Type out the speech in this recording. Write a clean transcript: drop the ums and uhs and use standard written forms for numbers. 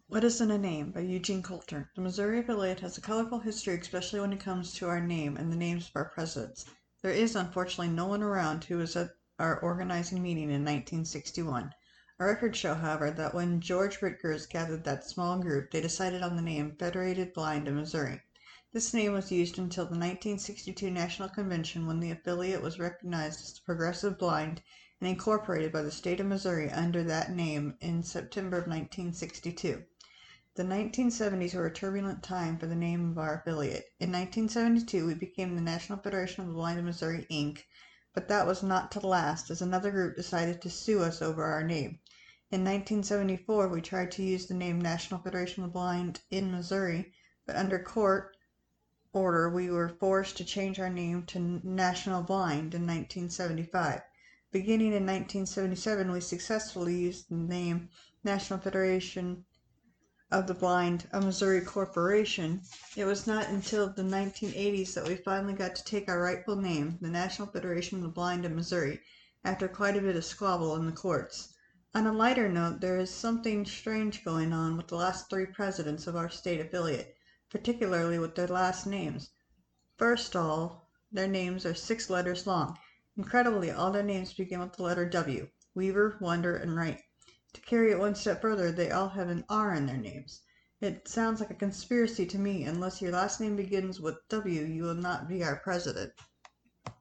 What Isn't a Name by Eugene Coulter. The Missouri affiliate has a colorful history, especially when it comes to our name and the names of our presidents. There is, unfortunately, no one around who was at our organizing meeting in 1961. Our records show, however, that when George Ritgers gathered that small group, they decided on the name Federated Blind of Missouri. This name was used until the 1962 National Convention, when the affiliate was recognized as the Progressive Blind and incorporated by the state of Missouri under that name in September of 1962. The 1970s were a turbulent time for the name of our affiliate. In 1972, we became the National Federation of the Blind of Missouri, Inc., but that was not to last, as another group decided to sue us over our name. In 1974, we tried to use the name National Federation of the Blind in Missouri, but under court order, we were forced to change our name to National Blind in 1975. Beginning in 1977, we successfully used the name National Federation of the Blind of Missouri Corporation. It was not until the 1980s that we finally got to take our rightful name, the National Federation of the Blind of Missouri, after quite a bit of squabble in the courts. On a lighter note, there is something strange going on with the last 3 presidents of our state affiliate, particularly with their last names. First all, their names are 6 letters long. Incredibly, all their names begin with the letter W: Weaver, Wonder, and Wright. To carry it one step further, they all have an R in their names. It sounds like a conspiracy to me. Unless your last name begins with W, you will not be our president.